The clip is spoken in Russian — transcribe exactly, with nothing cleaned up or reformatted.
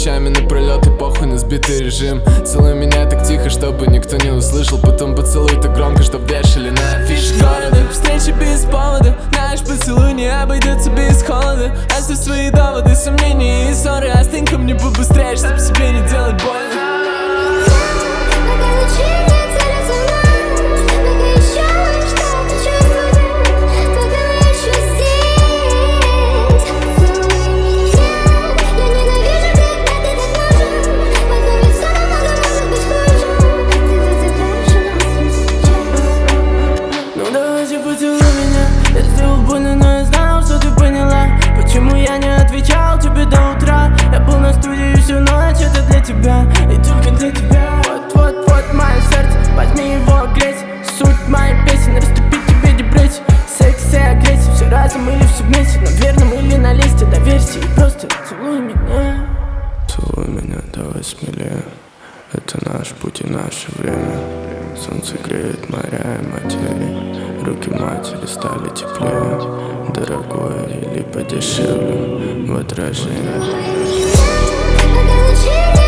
ночами напролет и похуй на сбитый режим. Целуй меня так тихо, чтобы никто не услышал. Потом поцелуй так громко, чтоб вешали на афише города. Встречи без повода, наш поцелуй не обойдется без холода. Оставь свои доводы, сомнения и ссоры. Остынь ко мне побыстрее, чтоб себе не делать больно. Поцелуй меня, я сделал больно, но я знал, что ты поняла. Почему я не отвечал тебе до утра? Я был на студии всю ночь, это для тебя и только для тебя. Вот-вот-вот мое сердце, возьми его греть. Суть моей песен, растопить тебе депрессию. Секс и агрессия, все разом или все вместе. На верном или на листе, доверься и просто целуй меня. Целуй меня, давай смелее. Это наш путь и наше время. Солнце греет моря и материи. Руки матери стали теплее. Дорогое или подешевле в отражении.